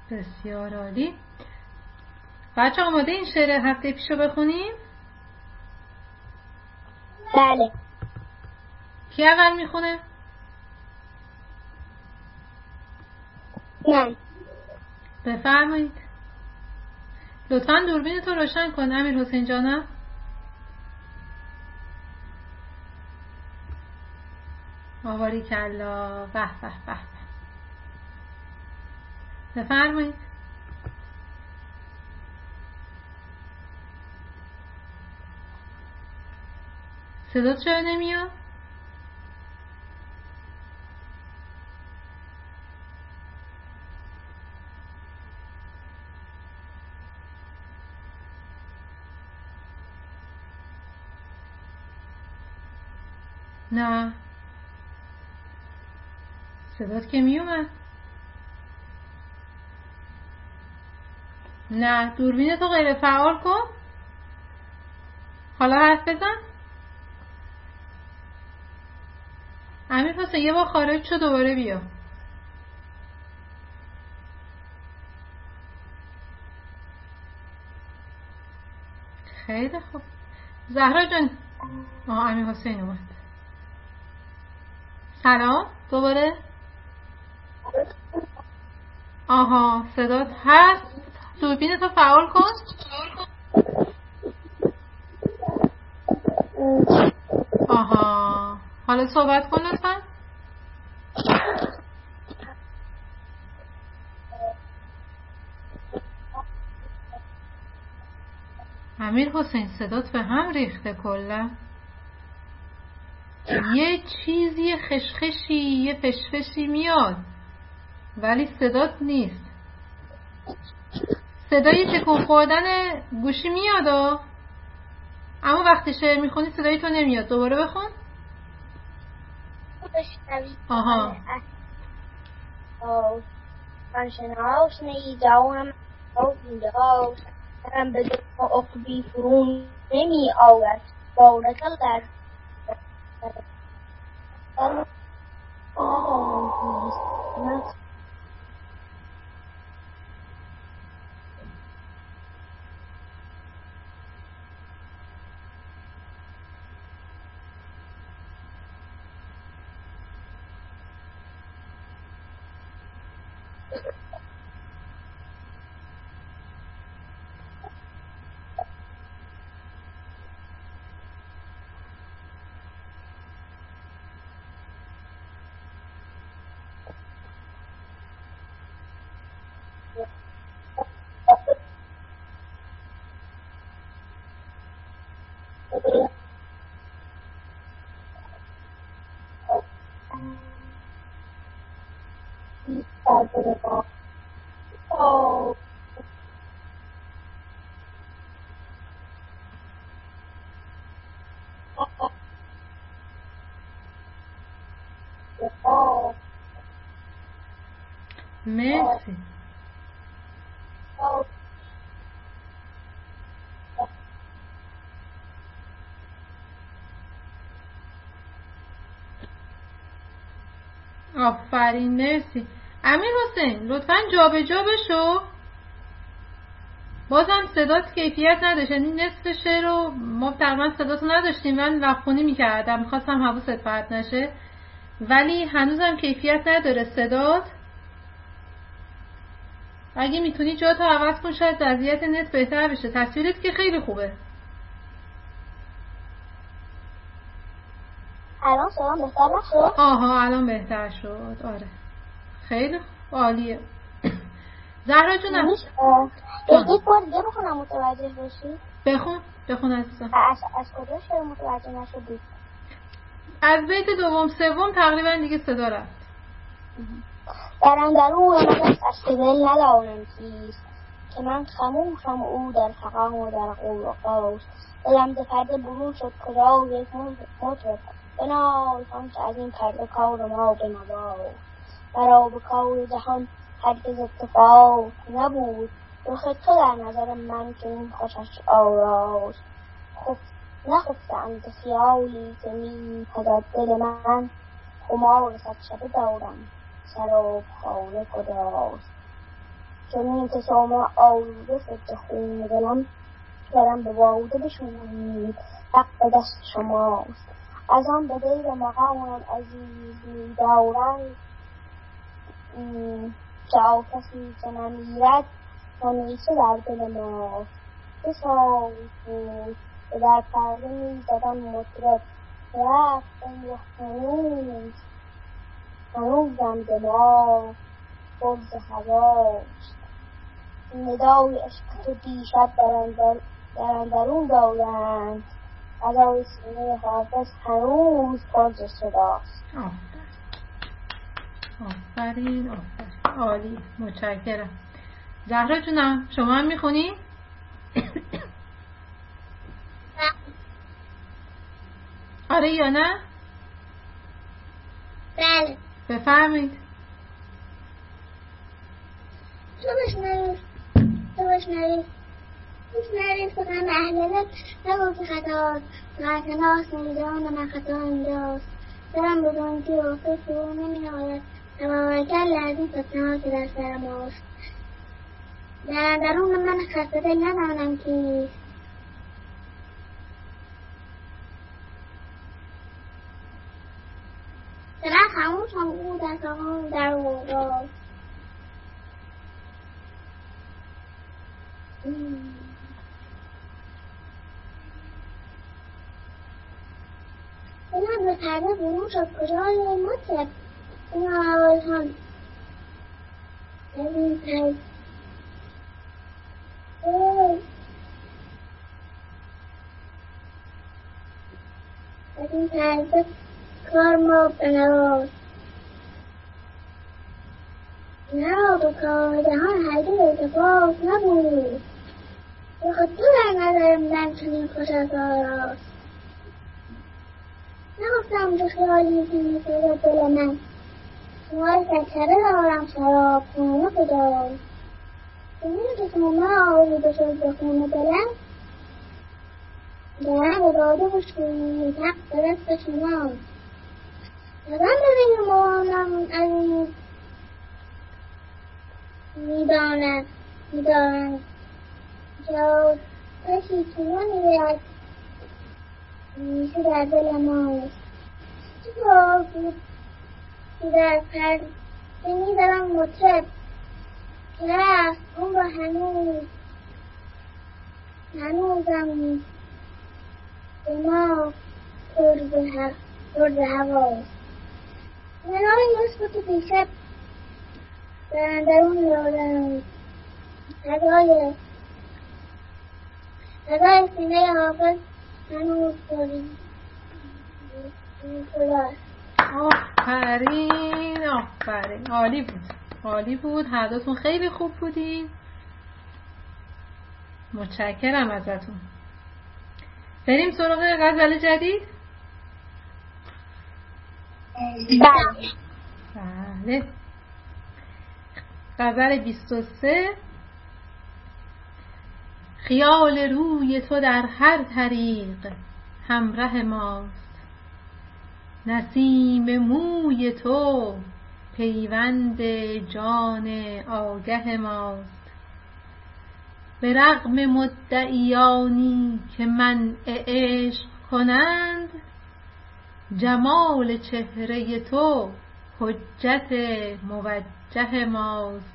بسیار عالی. بچه آماده این شعر هفته پیشو بخونیم؟ بله. کی اول میخونه؟ من. بفرمایید. لطفاً دوربین تو روشن کن امیر حسین جانم. آواری کلا. به به به. بفرمایید. صدات چرا نمیاد؟ نه صدات که میومد. نه دوربین تو غیر فعال کن. حالا حرف بزن. امیر حسین یه بار خارج شو دوباره بیا. خیلی خوب. زهرا جان. امیر حسین اومد. سلام دوباره. آها صدات هست. دوربینتو فعال کن. آها حالا صحبت کن لطفا. امیر حسین صدات به هم ریخته کلا. یه چیزی خشخشی یه فشفشی میاد ولی صدات نیست. صدای تکون خوردن گوشی میاد اما وقتی شعر میخونی صدای تو نمیاد. دوباره بخون. آها فرشنهاش نیدانم این هاش هم به دو اقبی فرون نمی آورد بارکل در مرسی. آفرین مرسی. امیر حسین لطفاً جابجا بشو. بازم صدات کیفیت نداشت. یعنی نصف شعر رو ما تقریبا صداتو نداشتیم. من وقفونی میکردم میخواستم حواست پرت نشه ولی هنوزم کیفیت نداره صدات. اگه میتونی جاتو عوض کن شاید وضعیت نت بهتر بشه. تصویرت که خیلی خوبه. الان صدام بهتر نشد؟ آها الان بهتر شد. آره خیلی عالیه. زهرا جونم یک بار دیگه بخونم متوجه بشی؟ بخون عزیزم. از کجا شعر متوجه نشدی؟ از بیت دوم سوم تقریبا دیگه صدا رفت. در اندرون من دست دل ندانم چیست که من خموشم او در فقام و در قول و قوس. دلم ز پرده برون شد کجا یک مطرب بنال هم که از این پرده کار ما بنواز. برا به کار جهان هرگز اتفاق نبود رخ تو در نظر من که این خوشش آراز. نخفتم ز خیالی که می پزد دل من خمار صد شبه دارم شراب خانه کجاست. چون که شما آلوده شد خون دلم دلم به باوده بشویید حق به دست شماست. از آن به دیر مقامم عزیز می‌دارند که آتشی که نمیرد همیشه در دل ماست. چه سال بود که در پرده می‌زدم مطرب رفتم و هنوزم دماغ پر ز هواست. ندای عشق تو دیشب در اندرون دادند فضای سینه حافظ هنوز پر ز صداست. آفرین عالی، متشکرم. زهرا جونم شما هم میخونی؟ آره یا نه؟ بله. بفرمایید. تو بشنوید سخن اهل نگو که خطاست ناس نمیدان و من خطا اینجاست. دارم بزرگی و فکر رو نمی آید توانگر لرزی فتنه که در سر ماست. در درون من خسته دل ندانم کیست. چقدر خموش هم او در کامون در اوضاست. دلم به پرده برون شد کجای مطرب این آواز هم از این پرده کار ما بنواز نرا به کار جهان هرگز اتفاق نبود بخود تو در نظرم من چنین خوش از آراست. نگفتم که خیالی که می‌سازد دل من شمار سکره دارم شراب خونه کجاست. چنین که شما آلوده شد به خون دلم دارم به داده بشکنید حق به دست شماست. نظم ببین مامانم از این میدارند که کسی تو نمیرد میشه در دل ماست. چه کار بود که در پرده میزدم مطرب که رفت اون با هنوزم دماغ پر ز هواست. ندای عشق تو دیشب در اندرون دادند فضای سینه حافظ هنوز پر آفرین عالی بود. هر دوتون خیلی خوب بودین. متشکرم ازتون. بریم سراغ غزل جدید. بله. غزل 23. خیال روی تو در هر طریق همراه ماست. نسیم موی تو پیوند جان آگه ماست. به رغم مدعیانی که منع عشق کنند جمال چهره تو حجت موجه ماست.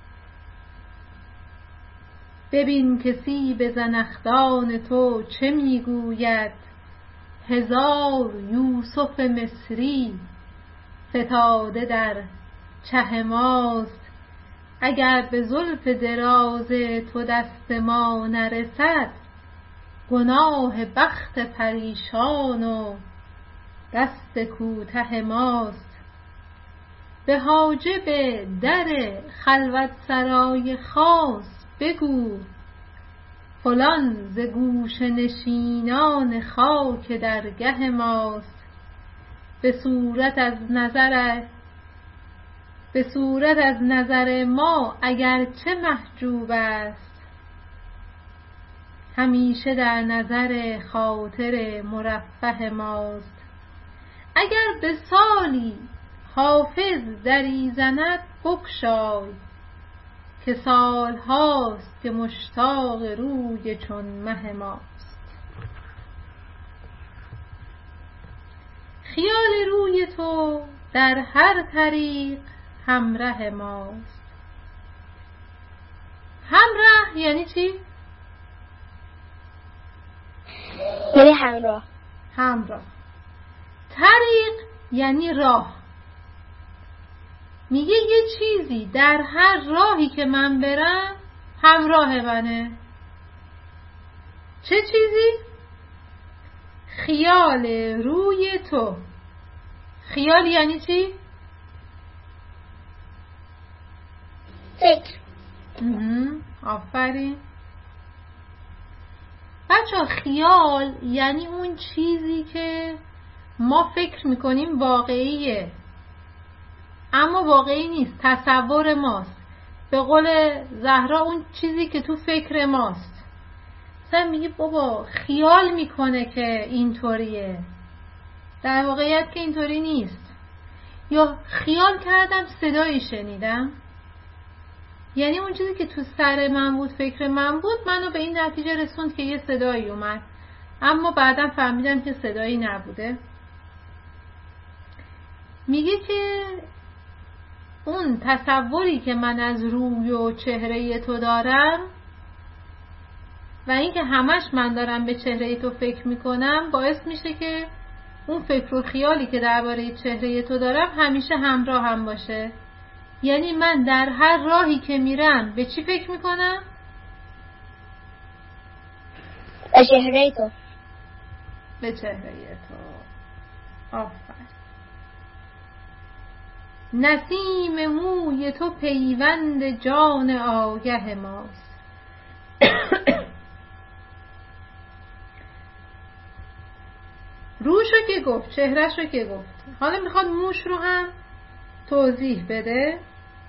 ببین که سیب زنخدان تو چه میگوید 1000 یوسف مصری فتاده در چه ماست. اگر به زلف دراز تو دست ما نرسد گناه بخت پریشان و دست کوته ماست. به حاجب در خلوت سرای خاص بگو فلان ز گوشه نشینان خاک درگه ماست. به صورت از نظر ما اگر چه محجوب است همیشه در نظر خاطر مرفه ماست. اگر به سالی حافظ دری زند بگشای که سال هاست که مشتاق روی چون مه ماست. خیال روی تو در هر طریق همراه ماست. همراه یعنی چی؟ یعنی همراه. همراه. طریق یعنی راه. میگه یه چیزی در هر راهی که من برم همراه منه. چه چیزی؟ خیال روی تو. خیال یعنی چی؟ فکر. آفرین. بچه خیال یعنی اون چیزی که ما فکر میکنیم واقعیه اما واقعی نیست، تصور ماست. به قول زهرا اون چیزی که تو فکر ماست. مثلا میگه بابا خیال میکنه که اینطوریه، در واقعیت که اینطوری نیست. یا خیال کردم صدایی شنیدم، یعنی اون چیزی که تو سر من بود، فکر من بود، منو به این نتیجه رسوند که یه صدایی اومد، اما بعدم فهمیدم که صدایی نبوده. میگه که اون تصوری که من از روی و چهره تو دارم و اینکه همش من دارم به چهره تو فکر میکنم باعث میشه که اون فکر و خیالی که درباره چهره تو دارم همیشه همراه هم باشه. یعنی من در هر راهی که میرم به چی فکر میکنم؟ به چهره تو. به چهره تو. آفرین. نسیم موی تو پیوند جان آگه ماست. روشو که گفت، چهرهشو که گفت، حالا میخواد موش رو هم توضیح بده.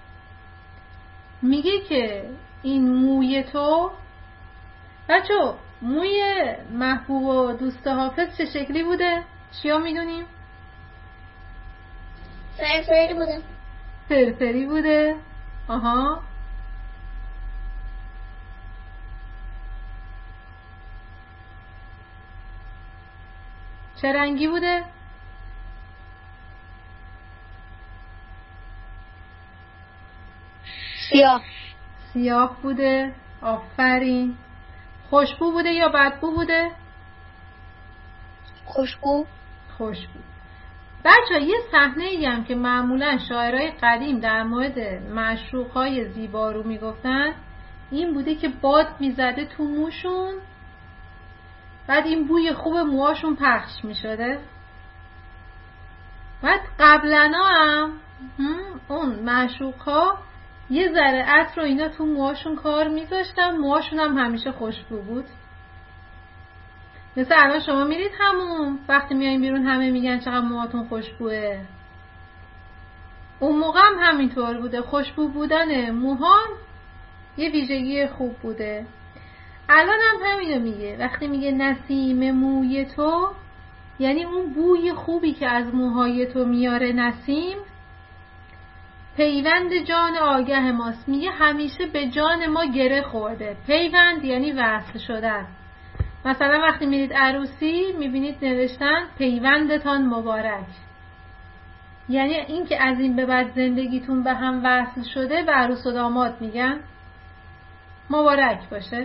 میگه که این موی تو، بچه موی محبوب و دوست حافظ چه شکلی بوده؟ چیا میدونیم؟ فرفری بوده. فرفری بوده. آها. چه رنگی بوده؟ سیاه. سیاه بوده. آفرین. خوشبو بوده یا بدبو بوده؟ خوشبو. خوشبو. بچه یه صحنه ای هم که معمولا شاعرای قدیم در مورد معشوقای زیبارو میگفتن این بوده که باد میزده تو موشون، بعد این بوی خوب موهاشون پخش میشده. بعد قبلنا هم اون معشوقا یه ذره عطر و اینا تو موهاشون کار میذاشتن، موهاشون هم همیشه خوشبو بود. مثل الان شما میرید همون وقتی میایین بیرون همه میگن چقدر موهاتون خوشبوه. اون موقع هم همینطور بوده، خوشبو بودن موهان یه ویژگی خوب بوده. الان هم همینو میگه، وقتی میگه نسیم موی تو یعنی اون بوی خوبی که از موهای تو میاره نسیم. پیوند جان آگه ماست، میگه همیشه به جان ما گره خورده. پیوند یعنی وصل شدن. مثلا وقتی میرید عروسی میبینید نوشتن پیوندتان مبارک، یعنی این که از این به بعد زندگیتون به هم وصل شده به عروس و داماد میگن مبارک باشه.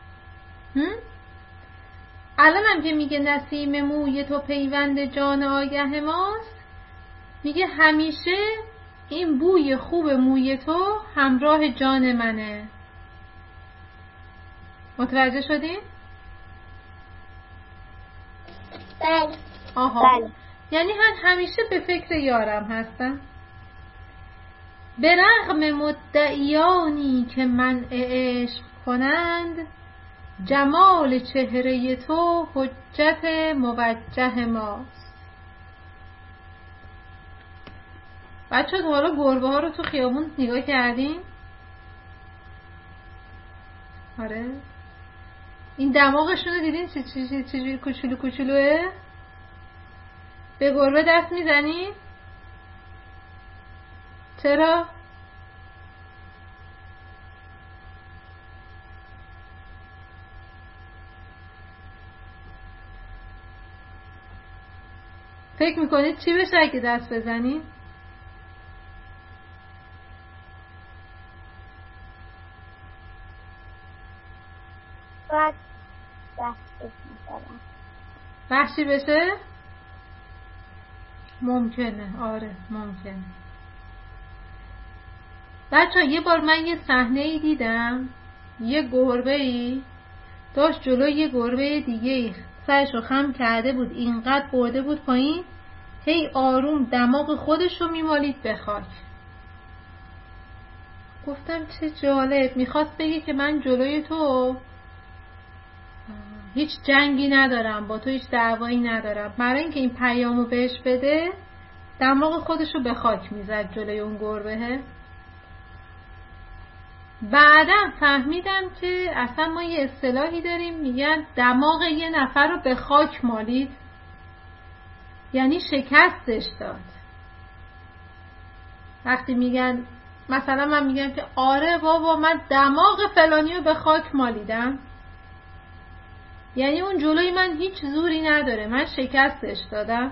الان هم که میگه نسیم موی تو پیوند جان آگه ماست، میگه همیشه این بوی خوب موی تو همراه جان منه. متوجه شدین؟ بله. آها. بله. یعنی همیشه به فکر یارم هستم. به رغم مدعیانی که منع عشق کنند، جمال چهره تو حجت موجه ماست. بچه ها حالا گربه ها رو تو خیابون نگاه کردین؟ آره. این دماغشون رو دیدین چجوری کوچولو کوچولوه؟ به گربه دست میزنی؟ چرا؟ فکر میکنید چی بشه اگه دست بزنید؟ باید دست بزنم. وحشی بشه؟ ممکنه، آره ممکنه. بچه یه بار من یه صحنه‌ای دیدم، یه گربه‌ای داشت جلوی یه گربه دیگه سرشو خم کرده بود، اینقدر برده بود پایین، هی آروم دماغ خودشو میمالید به خاک. گفتم چه جالب، میخواست بگه که من جلوی تو هیچ جنگی ندارم، با تو هیچ دعوایی ندارم. برای اینکه این پیامو بهش بده دماغ خودشو به خاک میزد جلوی اون گربه. بعدم فهمیدم که اصلا ما یه اصطلاحی داریم میگن دماغ یه نفر رو به خاک مالید، یعنی شکستش داد. وقتی میگن مثلا من میگم که آره بابا من دماغ فلانی رو به خاک مالیدم، یعنی اون جلوی من هیچ زوری نداره، من شکستش دادم.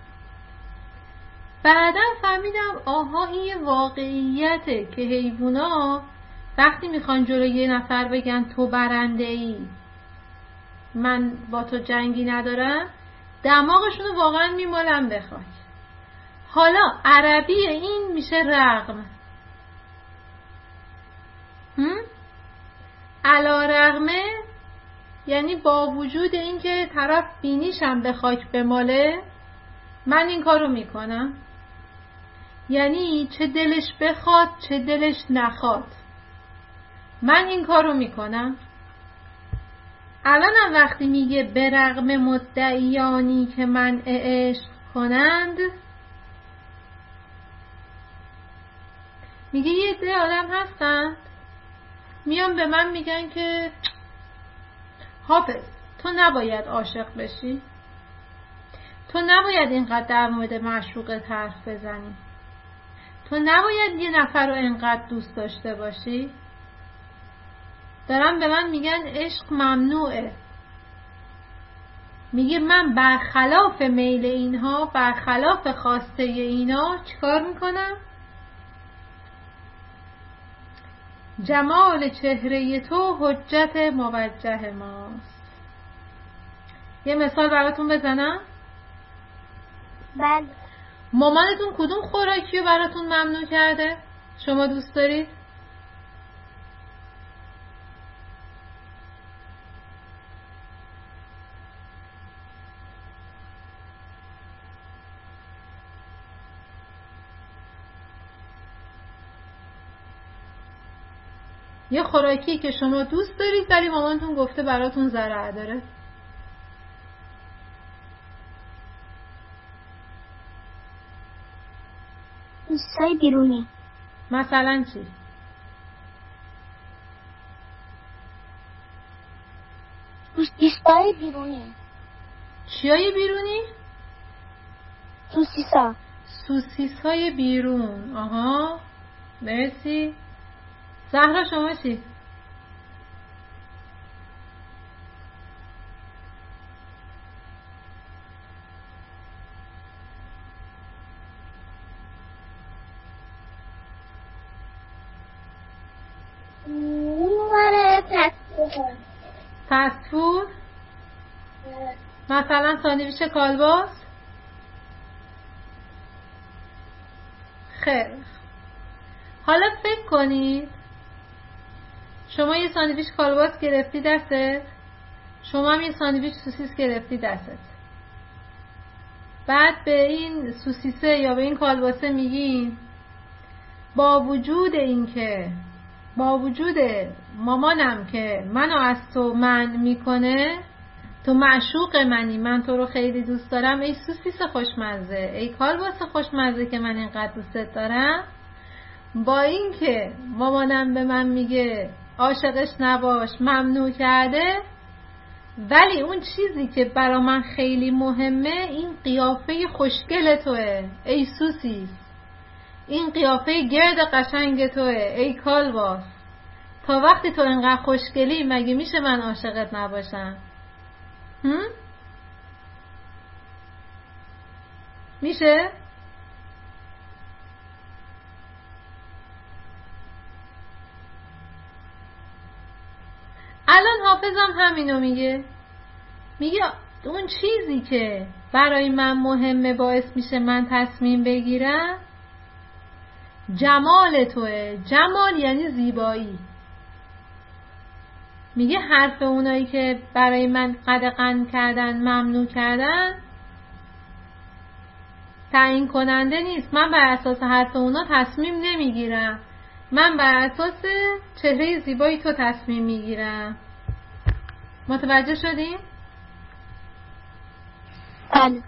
بعدا فهمیدم آها این یه واقعیته که حیوونا وقتی میخوان جلوی یه نفر بگن تو برنده ای، من با تو جنگی ندارم، دماغشونو واقعا میمالن به خاک. حالا عربی این میشه رغم. علا رغمه یعنی با وجود اینکه طرف بینیشم به خاک بماله من این کارو میکنم، یعنی چه دلش بخواد چه دلش نخواد من این کارو میکنم. الانم وقتی میگه به رغم مدعیانی که منع عشق کنند، میگه یه عده آدم هستن میان به من میگن که حافظ تو نباید عاشق بشی، تو نباید اینقدر در مورد معشوقت حرف بزنی، تو نباید یه نفر رو اینقدر دوست داشته باشی. دارن به من میگن عشق ممنوعه. میگه من برخلاف میل اینها، برخلاف خواسته اینا چیکار میکنم؟ جمال چهره تو حجت موجه ماست. یه مثال براتون بزنم؟ بله. مامانتون کدوم خوراکی رو براتون ممنوع کرده؟ شما دوست دارید؟ یه خوراکی که شما دوست دارید ولی مامانتون گفته براتون ضرر داره. دوستای بیرونی. مثلا چی؟ دوستای بیرونی. چیای بیرونی؟ سوسیسا. سوسیس‌های بیرون. آها مرسی. زهرا شما چی؟ فست فود؟ مثلا ساندویچ کالباس؟ خیر. حالا فکر کنید شما یه ساندویچ کالباس گرفتی دستت، شما هم یه ساندویچ سوسیس گرفتی دستت. بعد به این سوسیسه یا به این کالباسه میگین با وجود مامانم که منو از تو منع میکنه، تو معشوق منی، من تو رو خیلی دوست دارم، ای سوسیس خوشمزه، ای کالباس خوشمزه که من اینقدر دوستت دارم، با این که مامانم به من میگه عاشقش نباش، ممنوع کرده، ولی اون چیزی که برا من خیلی مهمه این قیافه خوشگل توه ای سوسیس، این قیافه گرد قشنگ توه ای کالباس. تا وقتی تو اینقدر خوشگلی مگه میشه من عاشقت نباشم؟ میشه؟ الان حافظم همینو میگه اون چیزی که برای من مهمه باعث میشه من تصمیم بگیرم جمال توه. جمال یعنی زیبایی. میگه حرف اونایی که برای من قدغن کردن، ممنوع کردن، تعیین کننده نیست. من بر اساس حرف اونا تصمیم نمیگیرم، من بر اساس چهره زیبایی تو تصمیم میگیرم. متوجه شدیم؟ بله.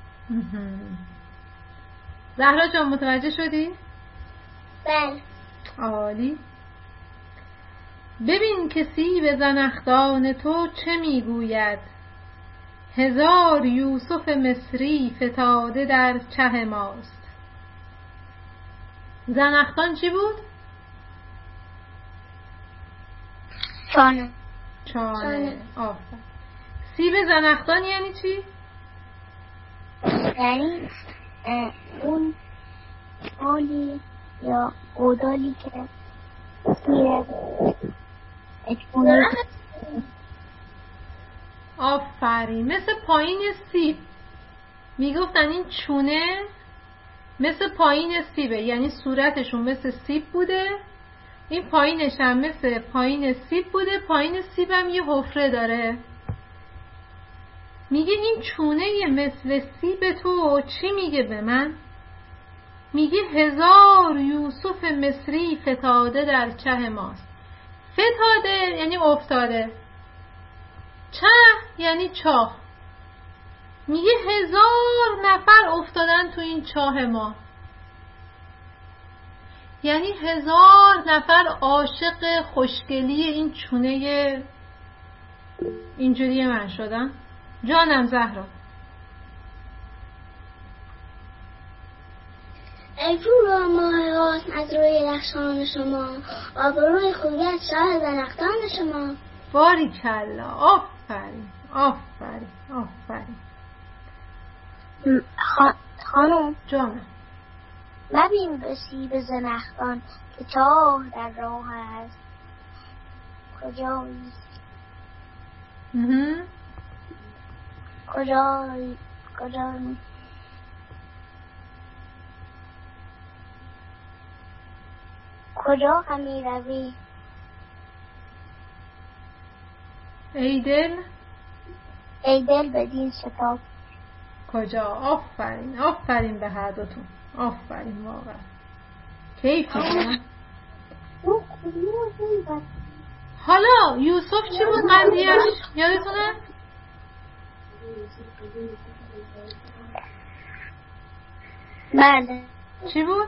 زهرا جان متوجه شدی؟ بله. عالی. ببین که سیب زنخدان تو چه میگوید، 1000 یوسف مصری فتاده در چه ماست. زنخدان چی بود؟ چانه. آفرین. سیب زنخدان یعنی چی؟ یعنی اون آلی یا گودالی که آفرین. مثل پایین سیب. میگفتن این چونه مثل پایین سیبه، یعنی صورتشون مثل سیب بوده، این پایینش هم مثل پایین سیب بوده. پایین سیب هم یه حفره داره. میگه این چونه مثل سیب تو چی میگه به من؟ میگه 1000 یوسف مصری فتاده در چه ماست. فتاده یعنی افتاده، چه یعنی چاه. میگه 1000 نفر افتادن تو این چاه ما، یعنی 1000 نفر عاشق خوشگلی این چونه اینجوری من شدن. جانم زهرا. ای پور ماه راست از روی رخشان شما، آبروی خوبیت شاه زنخدان شما. باریکلا. آفرین آفرین آفرین. خانم جانم. نبین به سیب زنخدان که چاه در راه است، کجایی کجا همی روی ای دل بدین شتاب. کجا؟ آفرین آفرین به هر دوتون. آفرین واقعا کیف میکنم. حالا یوسف چی بود قضیهش؟ یادتونه؟ بله. چی بود؟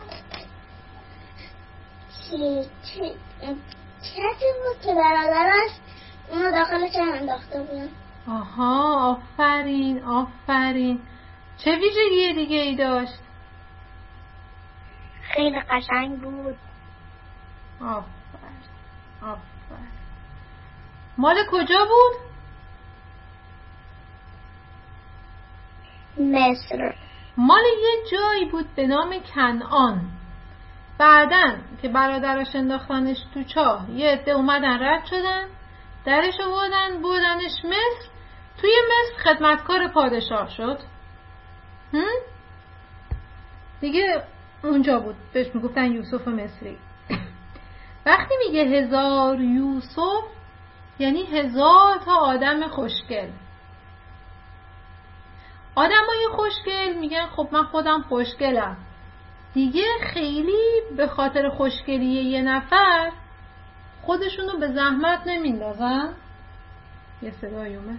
چیزی بود که برادرش اونو داخل چه انداخته بود. آها آفرین آفرین. چه ویژگی دیگه ای داشت؟ خیلی قشنگ بود. آفرین آفرین. مال کجا بود؟ مصر. مال یه جایی بود به نام کنعان. بعدن که برادرش انداختنش تو چاه، یه عده اومدن رد شدن، درش آوردن بردنش مصر. توی مصر خدمتکار پادشاه شد. دیگه اونجا بود، بهش میگفتن یوسف مصری. وقتی میگه 1000 یوسف یعنی 1000 تا آدم خوشگل. آدمای خوشگل میگن خب من خودم خوشگلم دیگه، خیلی به خاطر خوشگلی یه نفر خودشونو به زحمت نمیندازن. یه صدای اومد.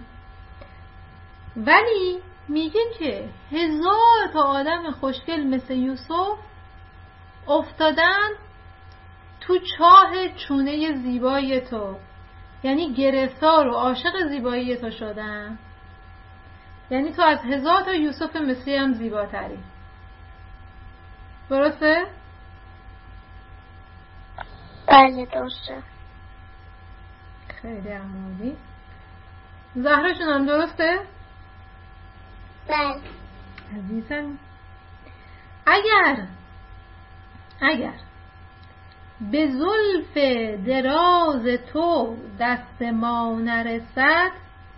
ولی میگه که 1000 تا آدم خوشگل مثل یوسف افتادن تو چاه چونه زیبایی تو، یعنی گرفتار و عاشق زیبایی تو شدن. یعنی تو از 1000 تا یوسف مصری هم زیباتری. درسته؟ بله درسته. خیلی عمالی. زهرا جونم درسته؟ بله عزیزم. اگر به زلف دراز تو دست ما نرسد،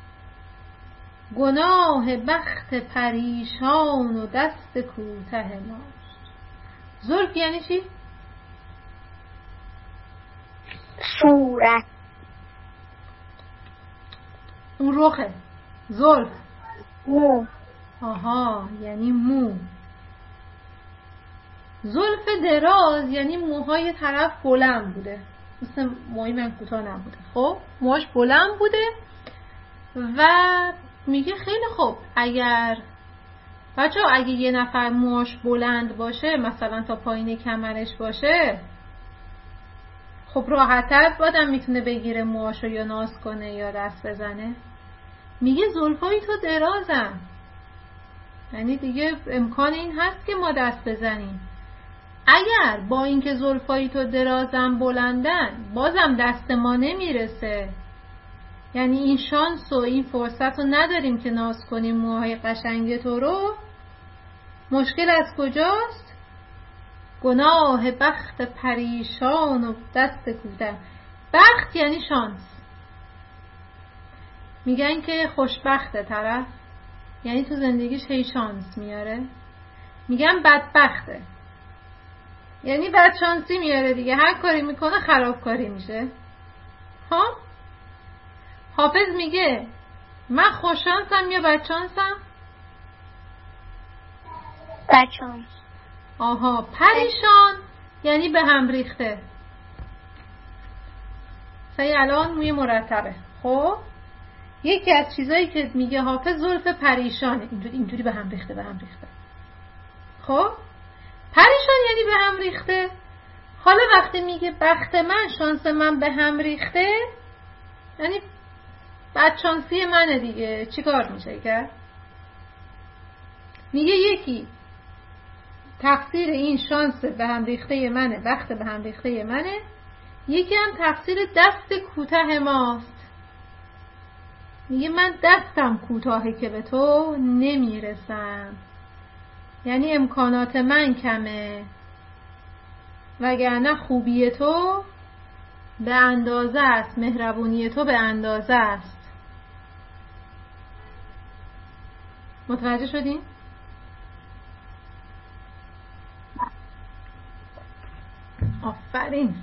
گناه بخت پریشان و دست کوته ماست. زلف یعنی چی؟ صورت. اون رخه. زلف مو. آها، یعنی مو. زلف دراز یعنی موهای طرف بلند بوده، مثل موهای من کوتاه نبوده. خب موهاش بلند بوده و میگه خیلی خوب، اگر یه نفر موهاش بلند باشه، مثلا تا پایین کمرش باشه، خب راحت‌تر آدم میتونه بگیره موهاشو یا ناز کنه یا دست بزنه. میگه زلفای تو درازن، یعنی دیگه امکان این هست که ما دست بزنیم. اگر با اینکه زلفای تو درازن بلندن بازم دست ما نمیرسه، یعنی این شانس و این فرصت رو نداریم که ناز کنیم موهای قشنگ تو رو، مشکل از کجاست؟ گناه بخت پریشان و دست کوته. بخت یعنی شانس. میگن که خوشبخته طرف، یعنی تو زندگیش هی شانس میاره. میگن بدبخته، یعنی بدشانسی میاره دیگه، هر کاری میکنه خرابکاری میشه. ها؟ حافظ میگه من خوششانسم یا بدشانسم؟ بدشانس. آها. پریشان یعنی به هم ریخته. سعی الان موی مرتبه. خب یکی از چیزایی که میگه حافظ زلف پریشانه، اینجوری به هم ریخته. خب پریشان یعنی به هم ریخته. حالا وقتی میگه بخت من، شانس من به هم ریخته، یعنی بدشانسی منه دیگه. چی کار میشه کرد؟ میگه یکی تقصیر این شانس به هم ریخته منه، بخت به هم ریخته منه، یکی هم تقصیر دست کوتاه ماست. میگه من دستم کوتاهه که به تو نمیرسم، یعنی امکانات من کمه، وگرنه خوبی تو به اندازه است، مهربونی تو به اندازه است. متوجه شدین؟ آفرین.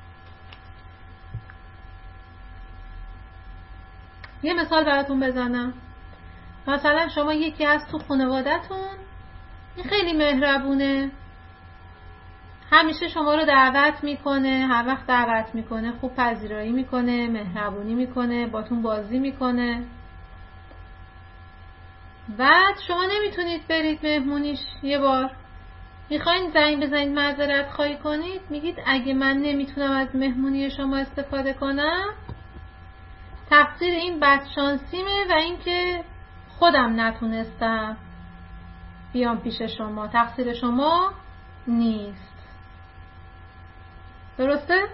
یه مثال براتون بزنم. مثلا شما یکی هست تو خانواده‌تون، این خیلی مهربونه، همیشه شما رو دعوت میکنه، هر وقت دعوت میکنه خوب پذیرایی میکنه، مهربونی میکنه، باتون بازی میکنه. بعد شما نمیتونید برید مهمونیش، یه بار میخواین زنگ بزنید معذرت خواهی کنید، میگید اگه من نمیتونم از مهمونی شما استفاده کنم، تقصیر این بدشانسیمه و اینکه خودم نتونستم بیام پیش شما، تقصیر شما نیست. درسته؟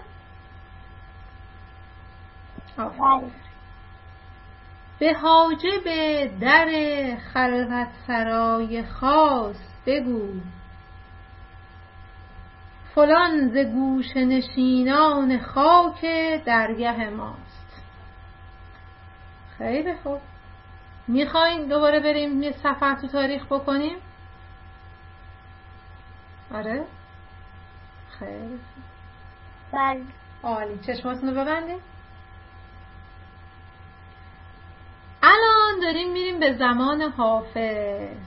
به حاجب در خلوت سرای خاص بگو، فلان ز گوش نشینان خاک درگه ماست. خیلی خوب. میخواین دوباره بریم یه سفر تو تاریخ بکنیم؟ آره؟ خیلی خوب. بله. عالی. چشماتون رو ببندید. الان داریم میریم به زمان حافظ.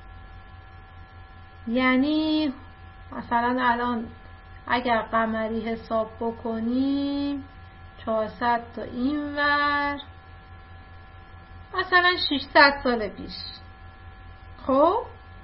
یعنی مثلا الان اگر قمری حساب بکنیم 400 تا این ور، مثلا 600 سال پیش. خب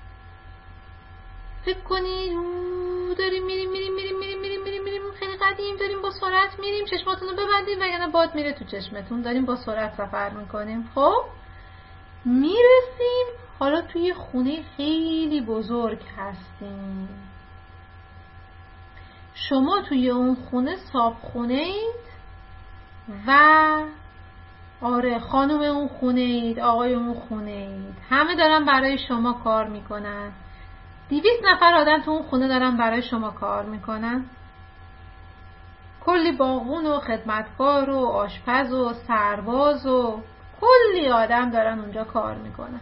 فکر کنید داریم میریم خیلی قدیم، داریم با سرعت میریم. چشماتون رو ببندید وگرنه باد میره تو چشمتون. داریم با سرعت سفر میکنیم. خب میرسیم حالا توی خونه خیلی بزرگ هستیم. شما توی اون خونه صاحبخونه اید و آره خانم اون خونه اید، آقای اون خونه اید، همه دارن برای شما کار میکنن. 200 نفر آدم تو اون خونه دارن برای شما کار میکنن. کلی باغبون و خدمتکار و آشپز و سرباز و کلی آدم دارن اونجا کار میکنن.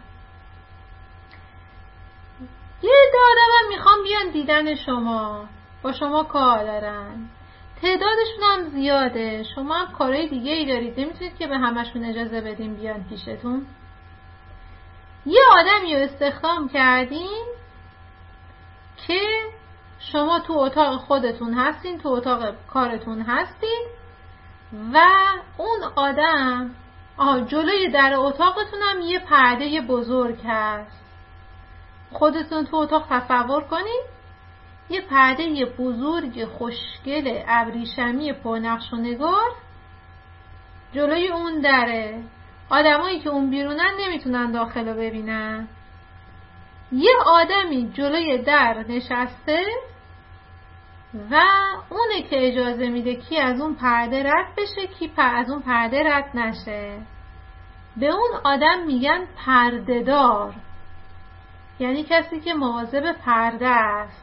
یه عده آدم هم میخوان بیان دیدن شما، با شما کار دارن، تعدادشون هم زیاده، شما هم کارهای دیگه ای دارید، نمیتونید که به همشون اجازه بدین بیان پیشتون. یه آدمی رو استخدام کردین که شما تو اتاق خودتون هستین، تو اتاق کارتون هستین و اون آدم جلوی در اتاقتون هم یه پرده بزرگ هست. خودتون تو اتاق تصور کنین یه پرده بزرگ خوشگل ابریشمی پرنقش و نگار جلوی اون دره. آدمایی که اون بیرونن نمیتونن داخل رو ببینن. یه آدمی جلوی در نشسته و اونه که اجازه میده کی از اون پرده رد بشه، کی از اون پرده رد نشه. به اون آدم میگن پرده‌دار، یعنی کسی که مواظب پرده است.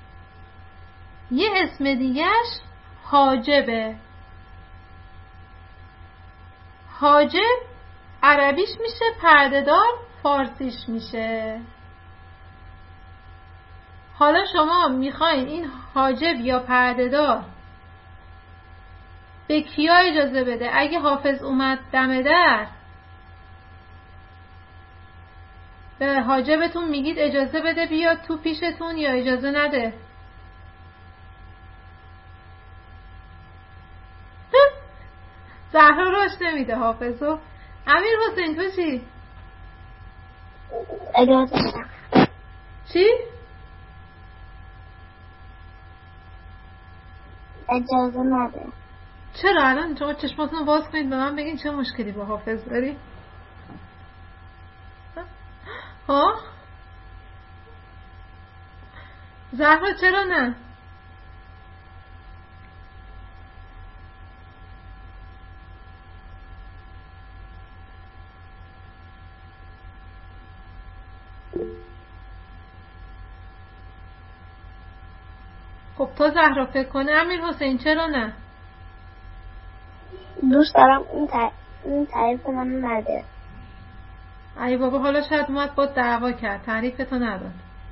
یه اسم دیگهش حاجبه. حاجب عربیش میشه پرده‌دار، فارسیش میشه. حالا شما میخواین این حاجب یا پرده‌دار به کیا اجازه بده؟ اگه حافظ اومد دم در به حاجبتون میگید اجازه بده بیاد تو پیشتون یا اجازه نده؟ زهرا راش نمیده حافظو. امیر حسین تو چی؟ اجازه چی؟ اجازه نده. چرا الان شما چشماتون باز کنید به من بگین چه مشکلی با حافظ داری؟ ها؟ زهرا چرا نه؟ خب تا زهرا فکر کنه. امیر حسین چرا نه؟ دوست دارم این تعریف من نده. ای بابا حالا شاید اومد با دعوا کرد، تعریفتو نداد.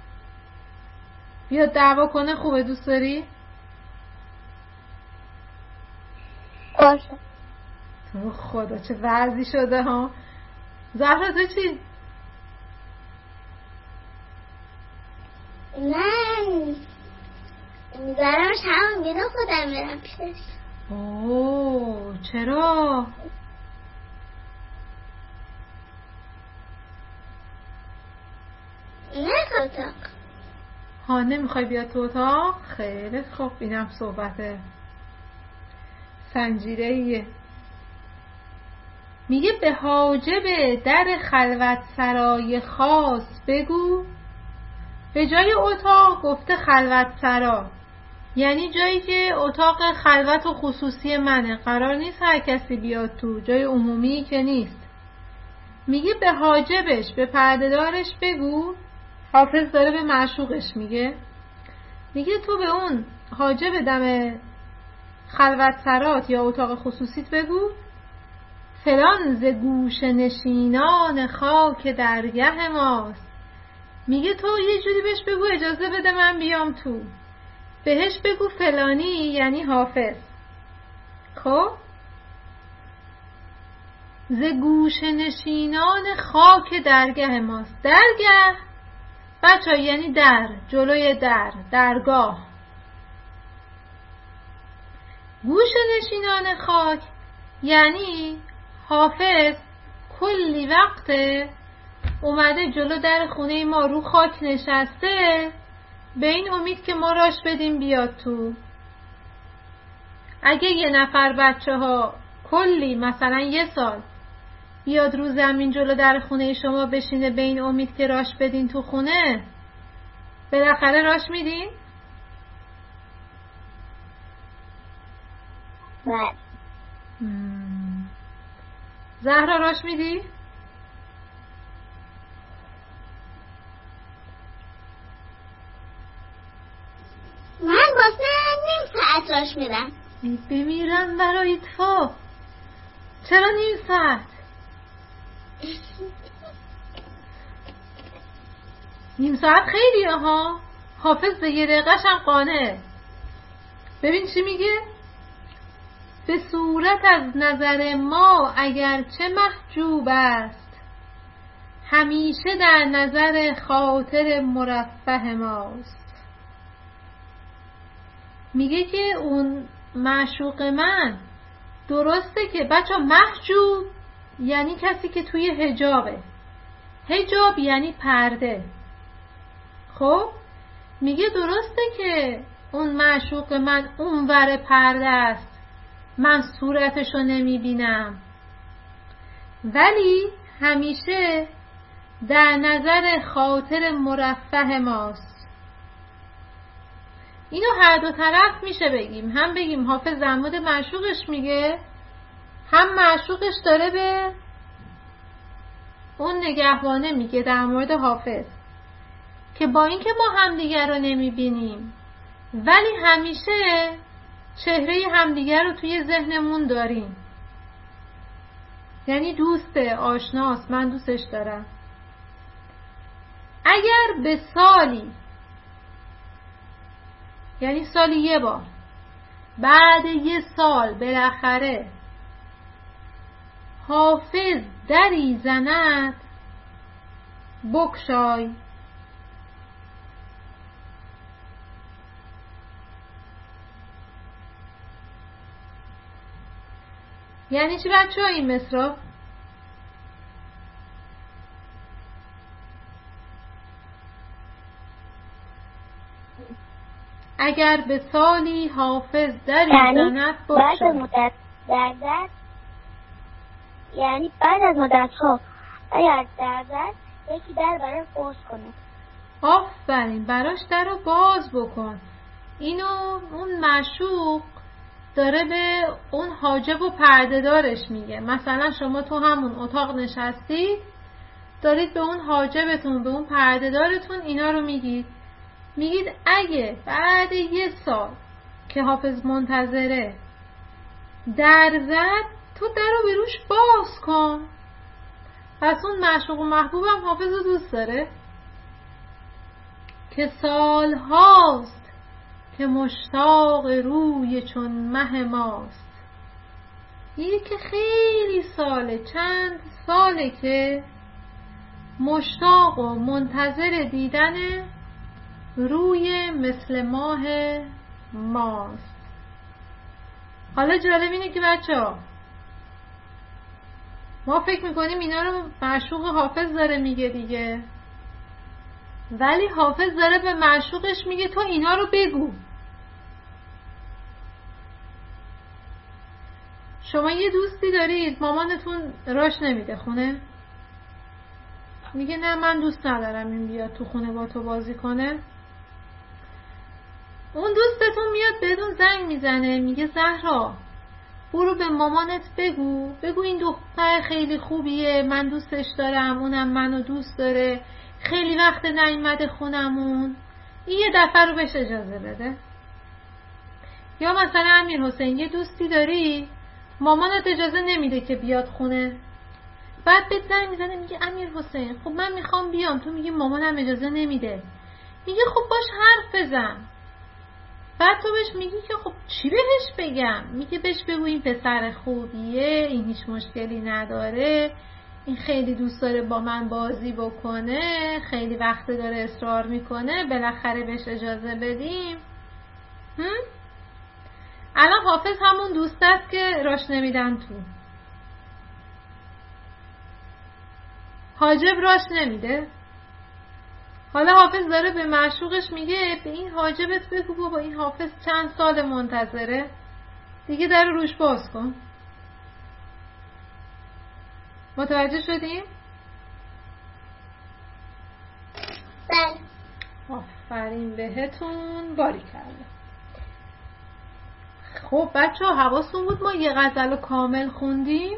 بیاد دعوا کنه خوبه؟ دوست داری؟ باشه. تو خدا چه وضعی شده ها. زهرا تو چی؟ من میذارمش همون بیرون خودم میرم پیشش. اوه چرا؟ نه اتاق. ها نمیخوای بیاد تو اتاق؟ خیلی خوب، اینم صحبت سنجیره‌ایه. میگه به حاجب در خلوت سرای خاص بگو. به جای اتاق گفته خلوت سرا، یعنی جایی که اتاق خلوت و خصوصی منه، قرار نیست هر کسی بیاد تو، جای عمومی که نیست. میگه به حاجبش، به پرده‌دارش بگو. حافظ داره به معشوقش میگه تو به اون حاجب دم خلوت سرات یا اتاق خصوصیت بگو فلان ز گوش نشینان خاک درگه ماست. میگه تو یه جوری بهش بگو اجازه بده من بیام تو. بهش بگو فلانی یعنی حافظ. خب ز گوش نشینان خاک درگه ماست. درگه بچه یعنی در، جلوی در، درگاه. گوش نشینان خاک یعنی حافظ کلی وقت اومده جلو در خونه ما رو خاک نشسته به این امید که ما راش بدیم بیاد تو. اگه یه نفر بچه ها کلی مثلا 1 سال بیاد رو زمین جلو در خونه شما بشینه به این امید که راش بدین تو خونه، بالاخره راش میدین؟ نه. زهرا راش میدی؟ براش میرم. بمیرم برای تو. چرا نیم ساعت؟ نیم ساعت خیلیه ها. حافظ به یه دقیقه‌ش هم قانعه. ببین چی میگه؟ به صورت از نظر ما اگرچه محجوب است، همیشه در نظر خاطر مرفه ماست. میگه که اون معشوق من درسته که بچه محجوب یعنی کسی که توی حجابه. حجاب یعنی پرده. خب میگه درسته که اون معشوق من اونور پرده است، من صورتشو نمیبینم، ولی همیشه در نظر خاطر مرفه ماست. اینو هر دو طرف میشه بگیم. هم بگیم حافظ در مورد معشوقش میگه، هم معشوقش داره به اون نگهبانه میگه در مورد حافظ که با اینکه ما همدیگر رو نمیبینیم ولی همیشه چهره همدیگر رو توی ذهنمون داریم. یعنی دوسته، آشناست، من دوستش دارم. اگر به سالی، یعنی سالی یه بار، بعد یه سال بالاخره حافظ دری زند، بگشای. یعنی چی بچه ها این مصرع؟ اگر به سالی حافظ دری زند، بعد از مدت در یعنی بعد از مدت ها اگر در یکی در براش باز کنه. آفرین، براش در رو باز بکن. اینو اون معشوق داره به اون حاجب و پردهدارش میگه. مثلا شما تو همون اتاق نشستید، دارید به اون حاجبتون، به اون پردهدارتون اینا رو میگید. میگید اگه بعد یه سال که حافظ منتظره در زد، تو در رو به روش باز کن. پس اون معشوق و محبوبم حافظ رو دوست داره که سال هاست که مشتاق روی چون مه ماست. یه که خیلی ساله، چند ساله که مشتاق و منتظر دیدن روی مثل ماه ماست. حالا جالب اینه که بچه‌ها ما فکر میکنیم اینا رو معشوق حافظ داره میگه دیگه، ولی حافظ داره به معشوقش میگه تو اینا رو بگو. شما یه دوستی دارید مامانتون راش نمیده خونه، میگه نه من دوست ندارم این بیاد تو خونه با تو بازی کنه. اون دوستتون میاد بهتون زنگ میزنه، میگه زهرا برو به مامانت بگو این دختر خیلی خوبیه، من دوستش دارم، اونم منو دوست داره، خیلی وقت نیومده خونمون، این یه دفعه رو بهش اجازه بده. یا مثلا امیر حسین یه دوستی داری مامانت اجازه نمیده که بیاد خونه، بعد بهت زنگ میزنه میگه امیر حسین خب من میخوام بیام، تو میگی مامانم اجازه نمیده، میگه خب باش حرف بزن. بعد تو بهش میگی که خب چی بهش بگم؟ میگه بهش بگو این پسر خوبیه، این هیچ مشکلی نداره، این خیلی دوست داره با من بازی بکنه، خیلی وقت داره اصرار میکنه، بالاخره بهش اجازه بدیم. الان حافظ همون دوست است که راش نمیدن تو. حاجب راش نمیده. حالا حافظ داره به معشوقش میگه به این حاجبت بگو بابا این حافظ چند سال منتظره، دیگه در روش باز کن. متوجه شدیم؟ بله. آفرین بهتون، باریکلا. خب بچه ها حواستون بود ما یه غزل رو کامل خوندیم؟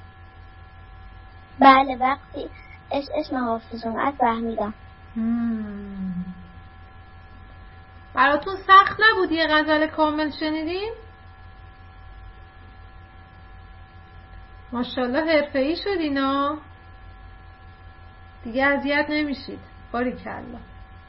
بله وقتی اسم حافظ اومد فهمیدم. براتون سخت نبود یه غزل کامل شنیدین؟ ماشاءالله حرفه‌ای شدین ها، دیگه اذیت نمیشید. باریکلا.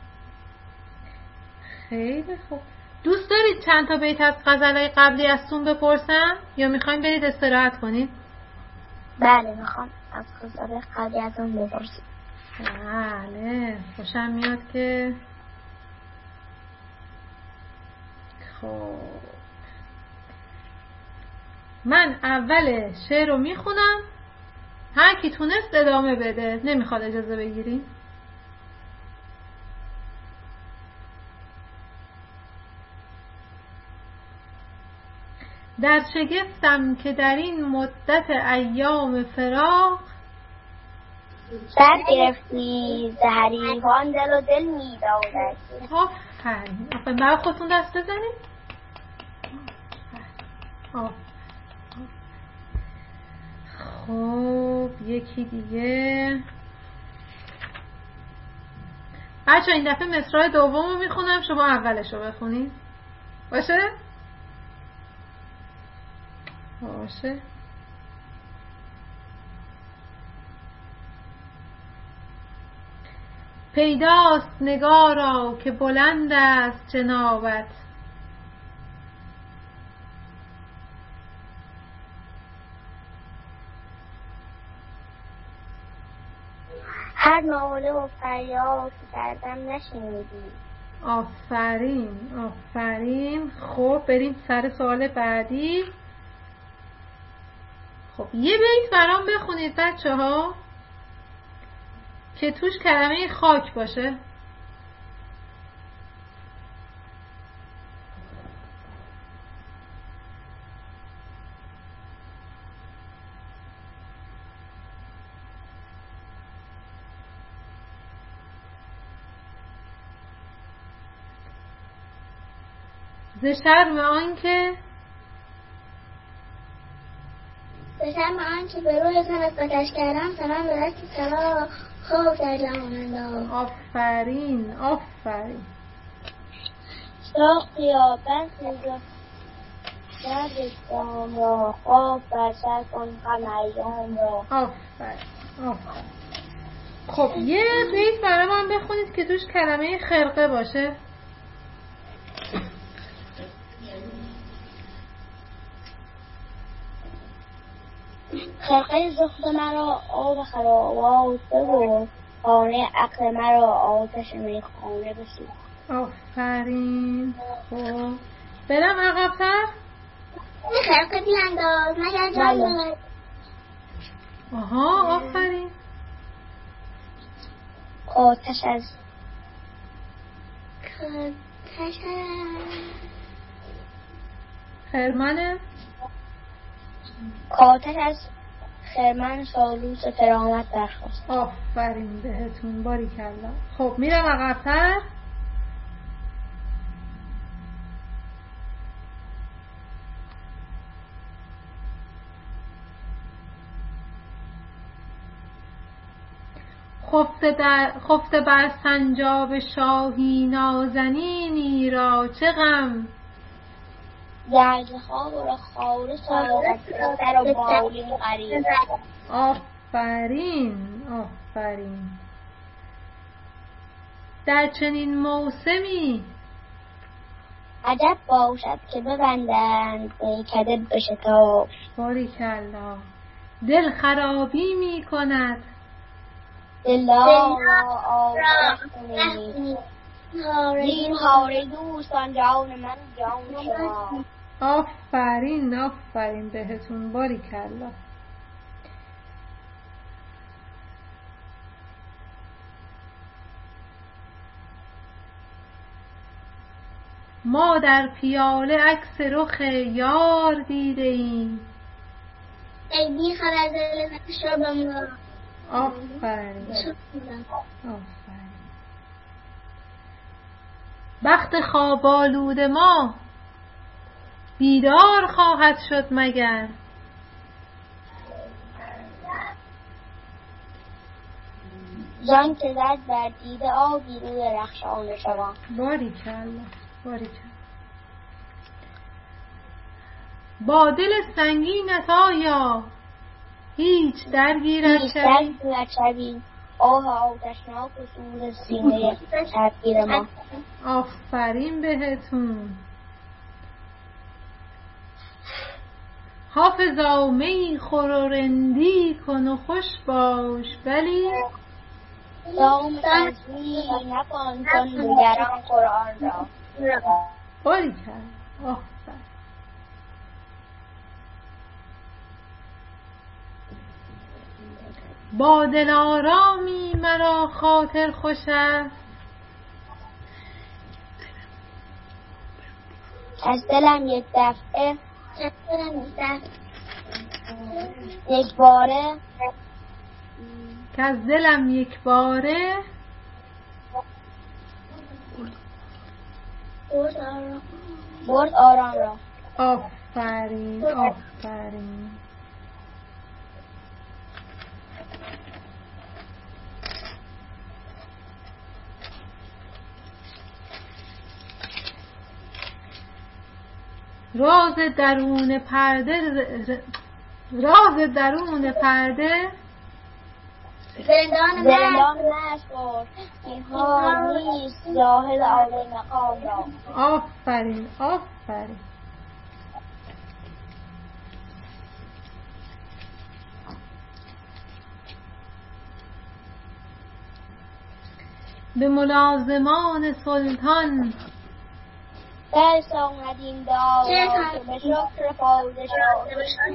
خیلی خوب. دوست دارید چند تا بیت از غزلهای قبلی ازتون بپرسم یا میخواین برید استراحت کنید؟ بله میخوام از غزل قبلی ازتون بپرسم. بله خوشم میاد که خب من اول شعر رو میخونم، هر کی تونست ادامه بده. نمیخواد اجازه بگیرین؟ در شگفتم که در این مدت ایام فراق سر گرفتی ز حریفان دل و دل می‌دادد. آفرین. برای خودتون دست بزنید. خب یکی دیگه. بچه این دفعه مصرع دوم رو میخونم، شما اولش رو بخونید. باشه؟ باشه. پیداست نگارا که بلند است جنابت، هر ناله و فریاد کردم نشنیدی. آفرین آفرین. خب بریم سر سوال بعدی. خب یه بیت برام بخونید بچه ها که توش کلمه خاک باشه. ز شرم آنکه به روی تنت آتش کردم سنم به دست سرا خواب در جهان انداخت. آفرین آفرین. ساقیا بس دردستان را خواب بر سر کن غم ایام را. آفرین آفرین. خب یه بیت برای من بخونید که توش کلمه خرقه باشه. خرقه زخت مرا آب خرابات ببرد، خانه عقل مرا آتش میخانه بسوخت. آفرین. خب برم عقب‌تر. خرقه بیانداز مگر جای. آها آفرین. آتش از خرمنه. آتش از خرمن سالوس کرامت برخاست. آفرین بهتون. باریکلا. خب میرم عقب‌تر. خفته بر سنجاب شاهی نازنینی را چه غم، گرزها را خاره ساخت سر و بالین غریب. آفرین آفرین. در چنین موسمی عجب باشد که ببندند میکده به شتاب. باریکلا. دل خرابی می کند دلدار را آتش کنید. زین هاره دوستان جان من جان شما. آفرین آفرین بهتون. باریکلا. ما در پیاله عکس رخ یار دیده ایم. ای بی خبر دل شبم را. آفرین آفرین. بخت خواب آلود ما بیدار خواهد شد مگر، زان که زد بر دیده آبی روی رخشان شما. باریکلا. باریکن. با دل سنگینت آیا هیچ درگیرد شبی آه آتشناک و سوز سینه شبگیر ما. آفرین بهتون. حافظا می خور و رندی کن و خوش باش ولی دام تزویی نکن کن دیگران قرآن را. باریکن. آفرین. با دل آرامی مرا خاطر خوش است از دلم یک دفعه یک باره که از دلم یک باره برد آرام را. آفرین. آفرین. راز درون پرده زندان نشد اینها نیست زاهد عالی مقام را. آفرین. آفرین. به ملازمان سلطان برساندیم دعا که به شکر پادشاه.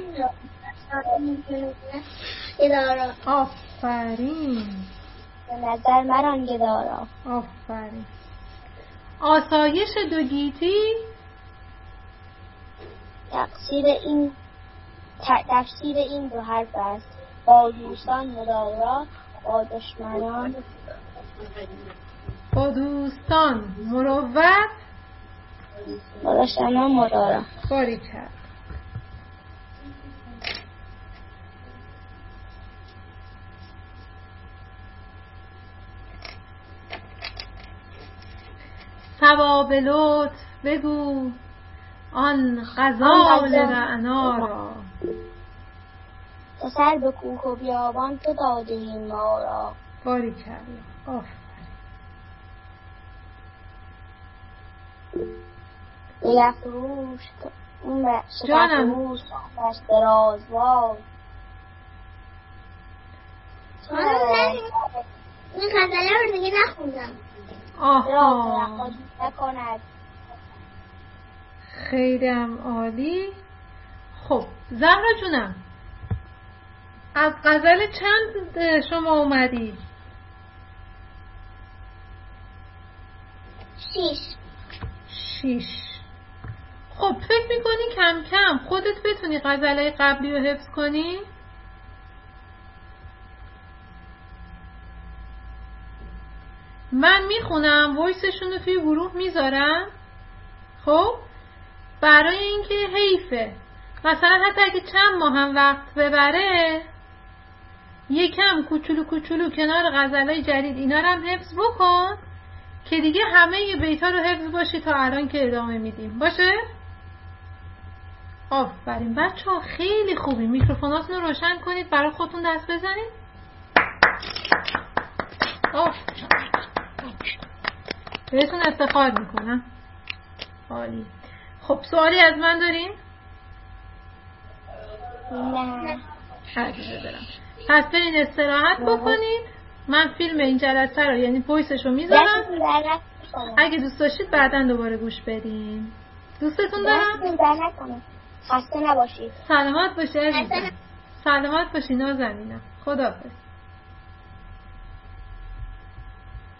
آفرین. به نظر مران گدارا. آفرین. آسایش دو گیتی تفسیر این دو حرف است. با دوستان مدارا با دشمنان مروت با دشمنان مدارا. باریکن. ثواب لطف بگو آن غزال رعنا را. تا سر به کوه و بیابان تو داده این ما را. باریکن. آفرین. یفروش اون شکفروش دست دراز واو. این غزله رو دیگه نخوندم. آها نکند. خیلی هم عالی. خب زهرا جونم از غزل چند شما اومدی؟ 6. خب فکر میکنی کم کم خودت بتونی غزلهای قبلی رو حفظ کنی؟ من میخونم وایسشون رو توی گروه میذارم. خب برای اینکه حیفه مثلا حتی اگه چند ماه هم وقت ببره یکم کوچولو کنار غزلهای جدید اینا رو هم حفظ بکن که دیگه همه ی بیتا رو حفظ باشی تا الان که ادامه میدیم. باشه؟ آفرین بچه‌ها خیلی خوبی. میکروفوناتون رو روشن کنید برای خودتون دست بزنید. بهتون افتخار میکنم. عالی. خب سوالی از من دارین؟ نه. عزیزه دارم. پس برین استراحت بکنید. من فیلم این جلسه رو یعنی وایسش رو میذارم. اگه دوست داشتید بعداً دوباره گوش بدین. دوستتون دارم. خسته نباشید. سلامت باشی عزیزم. سلامت باشی نازنینم. خداحافظ.